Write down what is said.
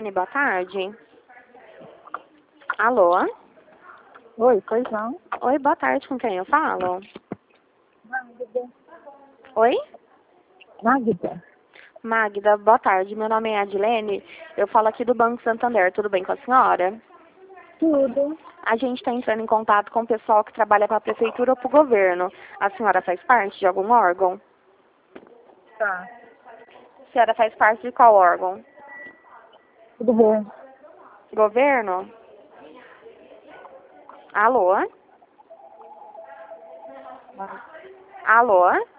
Boa tarde. Alô? Oi, pois não? Oi, boa tarde, com quem eu falo? Magda. Oi? Magda? Magda, boa tarde. Meu nome é Adilene. Eu falo aqui do Banco Santander. Tudo bem com a senhora? Tudo. A gente está entrando em contato com o pessoal que trabalha para a prefeitura ou para o governo. A senhora faz parte de algum órgão? Tá. A senhora faz parte de qual órgão? Tudo bem. Governo? Alô? Alô?